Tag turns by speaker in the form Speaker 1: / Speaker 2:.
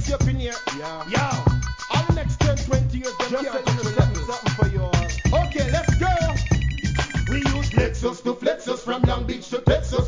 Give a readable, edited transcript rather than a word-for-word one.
Speaker 1: legacy up in here.
Speaker 2: Yeah.
Speaker 1: Yo, all the next 10, 20 years, them
Speaker 2: Just
Speaker 1: can't
Speaker 2: tell
Speaker 1: touch
Speaker 2: you
Speaker 1: the
Speaker 2: something
Speaker 1: levels.
Speaker 2: for you all.
Speaker 1: Okay, let's go. We use Lexus to flex us from Long Beach to Texas.